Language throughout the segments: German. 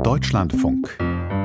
Deutschlandfunk.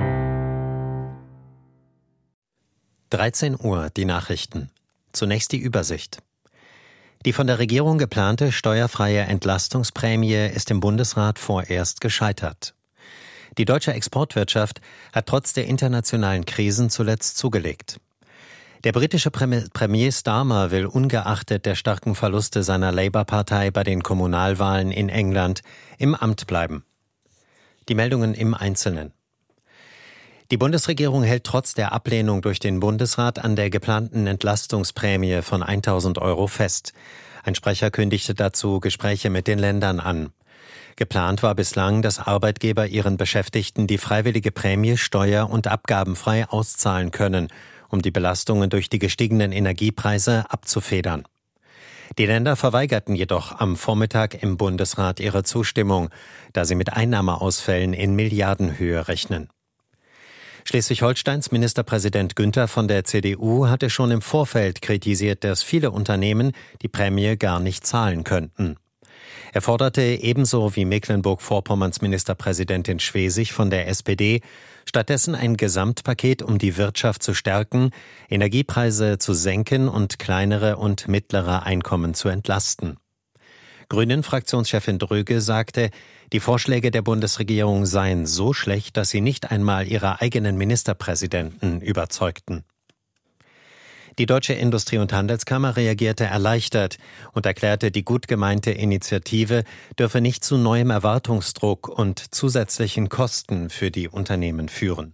13 Uhr, die Nachrichten. Zunächst die Übersicht. Die von der Regierung geplante steuerfreie Entlastungsprämie ist im Bundesrat vorerst gescheitert. Die deutsche Exportwirtschaft hat trotz der internationalen Krisen zuletzt zugelegt. Der britische Premier Starmer will ungeachtet der starken Verluste seiner Labour-Partei bei den Kommunalwahlen in England im Amt bleiben. Die Meldungen im Einzelnen. Die Bundesregierung hält trotz der Ablehnung durch den Bundesrat an der geplanten Entlastungsprämie von 1.000 Euro fest. Ein Sprecher kündigte dazu Gespräche mit den Ländern an. Geplant war bislang, dass Arbeitgeber ihren Beschäftigten die freiwillige Prämie steuer- und abgabenfrei auszahlen können, um die Belastungen durch die gestiegenen Energiepreise abzufedern. Die Länder verweigerten jedoch am Vormittag im Bundesrat ihre Zustimmung, da sie mit Einnahmeausfällen in Milliardenhöhe rechnen. Schleswig-Holsteins Ministerpräsident Günther von der CDU hatte schon im Vorfeld kritisiert, dass viele Unternehmen die Prämie gar nicht zahlen könnten. Er forderte ebenso wie Mecklenburg-Vorpommerns Ministerpräsidentin Schwesig von der SPD stattdessen ein Gesamtpaket, um die Wirtschaft zu stärken, Energiepreise zu senken und kleinere und mittlere Einkommen zu entlasten. Grünen-Fraktionschefin Dröge sagte, die Vorschläge der Bundesregierung seien so schlecht, dass sie nicht einmal ihre eigenen Ministerpräsidenten überzeugten. Die Deutsche Industrie- und Handelskammer reagierte erleichtert und erklärte, die gut gemeinte Initiative dürfe nicht zu neuem Erwartungsdruck und zusätzlichen Kosten für die Unternehmen führen.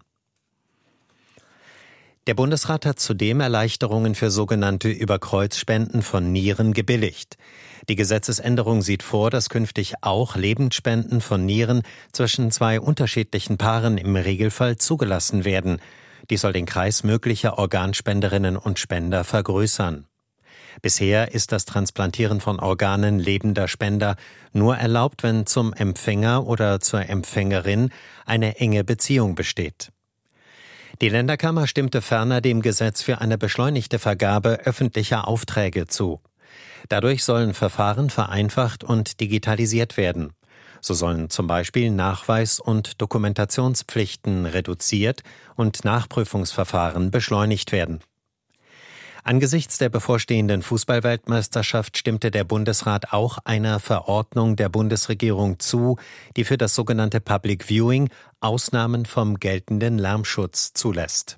Der Bundesrat hat zudem Erleichterungen für sogenannte Überkreuzspenden von Nieren gebilligt. Die Gesetzesänderung sieht vor, dass künftig auch Lebendspenden von Nieren zwischen zwei unterschiedlichen Paaren im Regelfall zugelassen werden. Die soll den Kreis möglicher Organspenderinnen und Spender vergrößern. Bisher ist das Transplantieren von Organen lebender Spender nur erlaubt, wenn zum Empfänger oder zur Empfängerin eine enge Beziehung besteht. Die Länderkammer stimmte ferner dem Gesetz für eine beschleunigte Vergabe öffentlicher Aufträge zu. Dadurch sollen Verfahren vereinfacht und digitalisiert werden. So sollen zum Beispiel Nachweis- und Dokumentationspflichten reduziert und Nachprüfungsverfahren beschleunigt werden. Angesichts der bevorstehenden Fußballweltmeisterschaft stimmte der Bundesrat auch einer Verordnung der Bundesregierung zu, die für das sogenannte Public Viewing Ausnahmen vom geltenden Lärmschutz zulässt.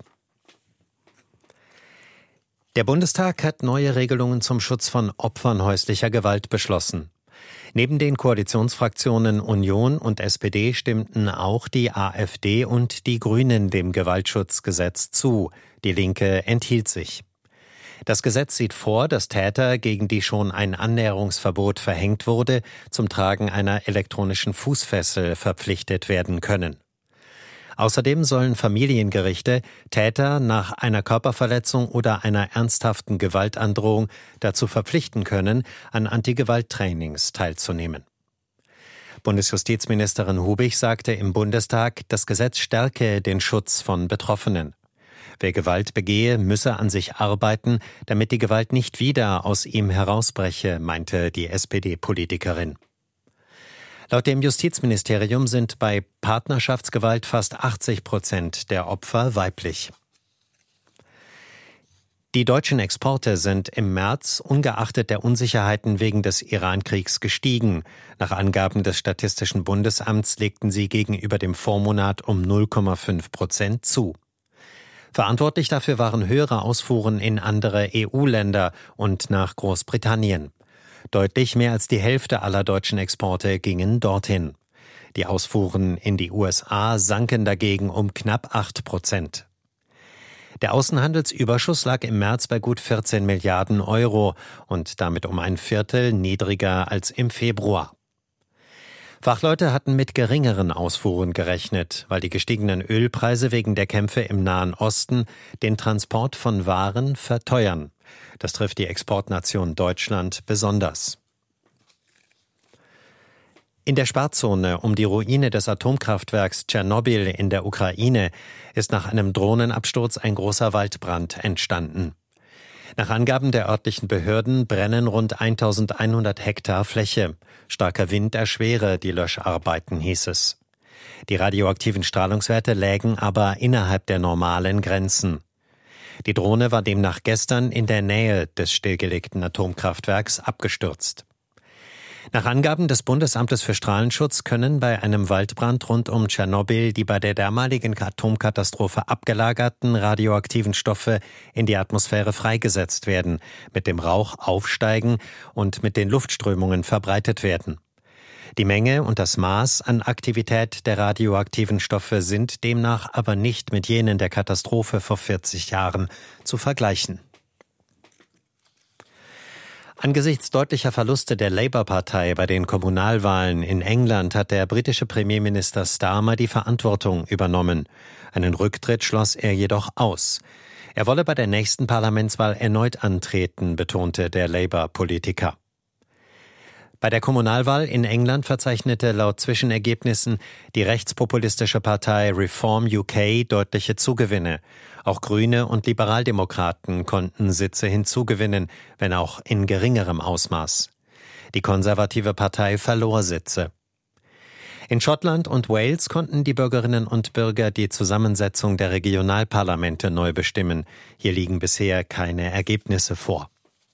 Der Bundestag hat neue Regelungen zum Schutz von Opfern häuslicher Gewalt beschlossen. Neben den Koalitionsfraktionen Union und SPD stimmten auch die AfD und die Grünen dem Gewaltschutzgesetz zu. Die Linke enthielt sich. Das Gesetz sieht vor, dass Täter, gegen die schon ein Annäherungsverbot verhängt wurde, zum Tragen einer elektronischen Fußfessel verpflichtet werden können. Außerdem sollen Familiengerichte Täter nach einer Körperverletzung oder einer ernsthaften Gewaltandrohung dazu verpflichten können, an Antigewalttrainings teilzunehmen. Bundesjustizministerin Hubig sagte im Bundestag, das Gesetz stärke den Schutz von Betroffenen. Wer Gewalt begehe, müsse an sich arbeiten, damit die Gewalt nicht wieder aus ihm herausbreche, meinte die SPD-Politikerin. Laut dem Justizministerium sind bei Partnerschaftsgewalt fast 80% der Opfer weiblich. Die deutschen Exporte sind im März ungeachtet der Unsicherheiten wegen des Iran-Kriegs gestiegen. Nach Angaben des Statistischen Bundesamts legten sie gegenüber dem Vormonat um 0,5% zu. Verantwortlich dafür waren höhere Ausfuhren in andere EU-Länder und nach Großbritannien. Deutlich mehr als die Hälfte aller deutschen Exporte gingen dorthin. Die Ausfuhren in die USA sanken dagegen um knapp 8%. Der Außenhandelsüberschuss lag im März bei gut 14 Milliarden Euro und damit um ein Viertel niedriger als im Februar. Fachleute hatten mit geringeren Ausfuhren gerechnet, weil die gestiegenen Ölpreise wegen der Kämpfe im Nahen Osten den Transport von Waren verteuern. Das trifft die Exportnation Deutschland besonders. In der Sperrzone um die Ruine des Atomkraftwerks Tschernobyl in der Ukraine ist nach einem Drohnenabsturz ein großer Waldbrand entstanden. Nach Angaben der örtlichen Behörden brennen rund 1100 Hektar Fläche. Starker Wind erschwere die Löscharbeiten, hieß es. Die radioaktiven Strahlungswerte lägen aber innerhalb der normalen Grenzen. Die Drohne war demnach gestern in der Nähe des stillgelegten Atomkraftwerks abgestürzt. Nach Angaben des Bundesamtes für Strahlenschutz können bei einem Waldbrand rund um Tschernobyl die bei der damaligen Atomkatastrophe abgelagerten radioaktiven Stoffe in die Atmosphäre freigesetzt werden, mit dem Rauch aufsteigen und mit den Luftströmungen verbreitet werden. Die Menge und das Maß an Aktivität der radioaktiven Stoffe sind demnach aber nicht mit jenen der Katastrophe vor 40 Jahren zu vergleichen. Angesichts deutlicher Verluste der Labour-Partei bei den Kommunalwahlen in England hat der britische Premierminister Starmer die Verantwortung übernommen. Einen Rücktritt schloss er jedoch aus. Er wolle bei der nächsten Parlamentswahl erneut antreten, betonte der Labour-Politiker. Bei der Kommunalwahl in England verzeichnete laut Zwischenergebnissen die rechtspopulistische Partei Reform UK deutliche Zugewinne. Auch Grüne und Liberaldemokraten konnten Sitze hinzugewinnen, wenn auch in geringerem Ausmaß. Die konservative Partei verlor Sitze. In Schottland und Wales konnten die Bürgerinnen und Bürger die Zusammensetzung der Regionalparlamente neu bestimmen. Hier liegen bisher keine Ergebnisse vor.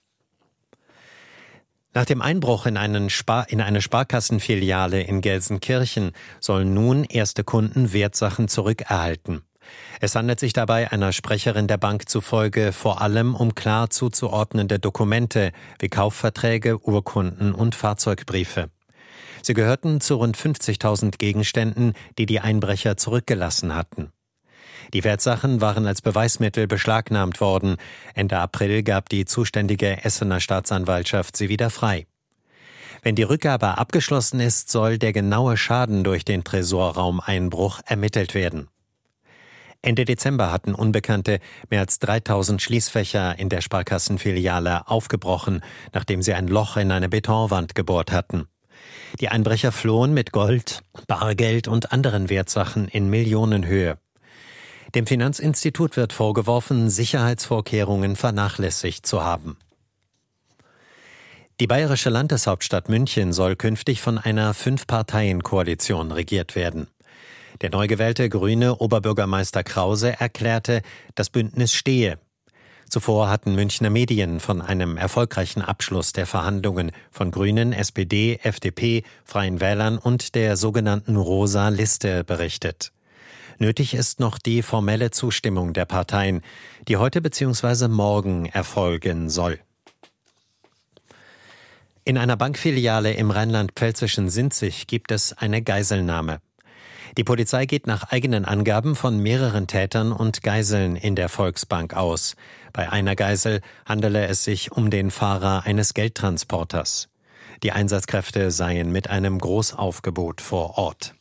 Nach dem Einbruch in eine Sparkassenfiliale in Gelsenkirchen sollen nun erste Kunden Wertsachen zurückerhalten. Es handelt sich dabei einer Sprecherin der Bank zufolge vor allem um klar zuzuordnende Dokumente wie Kaufverträge, Urkunden und Fahrzeugbriefe. Sie gehörten zu rund 50.000 Gegenständen, die die Einbrecher zurückgelassen hatten. Die Wertsachen waren als Beweismittel beschlagnahmt worden. Ende April gab die zuständige Essener Staatsanwaltschaft sie wieder frei. Wenn die Rückgabe abgeschlossen ist, soll der genaue Schaden durch den Tresorraumeinbruch ermittelt werden. Ende Dezember hatten Unbekannte mehr als 3.000 Schließfächer in der Sparkassenfiliale aufgebrochen, nachdem sie ein Loch in eine Betonwand gebohrt hatten. Die Einbrecher flohen mit Gold, Bargeld und anderen Wertsachen in Millionenhöhe. Dem Finanzinstitut wird vorgeworfen, Sicherheitsvorkehrungen vernachlässigt zu haben. Die bayerische Landeshauptstadt München soll künftig von einer 5-Parteien-Koalition regiert werden. Der neu gewählte grüne Oberbürgermeister Krause erklärte, das Bündnis stehe. Zuvor hatten Münchner Medien von einem erfolgreichen Abschluss der Verhandlungen von Grünen, SPD, FDP, Freien Wählern und der sogenannten Rosa Liste berichtet. Nötig ist noch die formelle Zustimmung der Parteien, die heute bzw. morgen erfolgen soll. In einer Bankfiliale im rheinland-pfälzischen Sinzig gibt es eine Geiselnahme. Die Polizei geht nach eigenen Angaben von mehreren Tätern und Geiseln in der Volksbank aus. Bei einer Geisel handele es sich um den Fahrer eines Geldtransporters. Die Einsatzkräfte seien mit einem Großaufgebot vor Ort.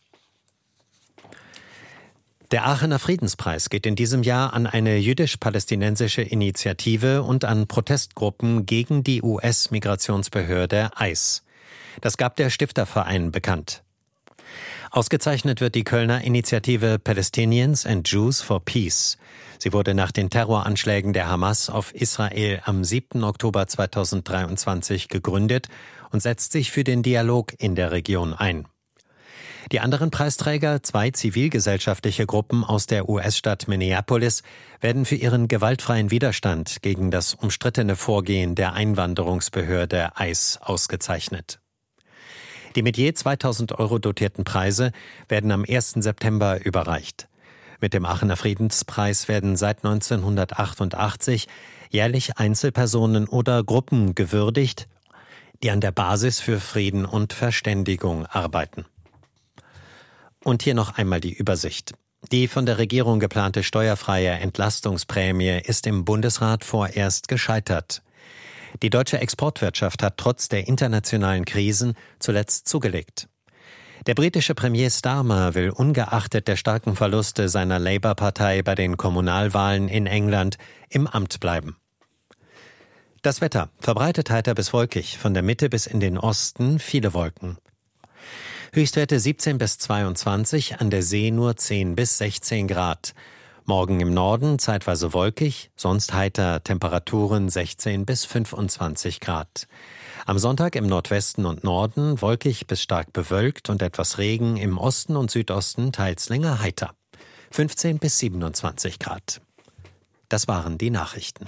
Der Aachener Friedenspreis geht in diesem Jahr an eine jüdisch-palästinensische Initiative und an Protestgruppen gegen die US-Migrationsbehörde ICE. Das gab der Stifterverein bekannt. Ausgezeichnet wird die Kölner Initiative Palestinians and Jews for Peace. Sie wurde nach den Terroranschlägen der Hamas auf Israel am 7. Oktober 2023 gegründet und setzt sich für den Dialog in der Region ein. Die anderen Preisträger, 2 zivilgesellschaftliche Gruppen aus der US-Stadt Minneapolis, werden für ihren gewaltfreien Widerstand gegen das umstrittene Vorgehen der Einwanderungsbehörde ICE ausgezeichnet. Die mit je 2.000 € dotierten Preise werden am 1. September überreicht. Mit dem Aachener Friedenspreis werden seit 1988 jährlich Einzelpersonen oder Gruppen gewürdigt, die an der Basis für Frieden und Verständigung arbeiten. Und hier noch einmal die Übersicht. Die von der Regierung geplante steuerfreie Entlastungsprämie ist im Bundesrat vorerst gescheitert. Die deutsche Exportwirtschaft hat trotz der internationalen Krisen zuletzt zugelegt. Der britische Premier Starmer will ungeachtet der starken Verluste seiner Labour-Partei bei den Kommunalwahlen in England im Amt bleiben. Das Wetter: verbreitet heiter bis wolkig, von der Mitte bis in den Osten viele Wolken. Höchstwerte 17 bis 22, an der See nur 10 bis 16 Grad. Morgen im Norden zeitweise wolkig, sonst heiter, Temperaturen 16 bis 25 Grad. Am Sonntag im Nordwesten und Norden wolkig bis stark bewölkt und etwas Regen, im Osten und Südosten teils länger heiter. 15 bis 27 Grad. Das waren die Nachrichten.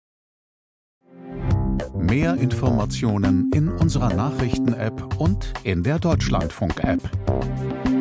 Mehr Informationen in unserer Nachrichten-App und in der Deutschlandfunk-App.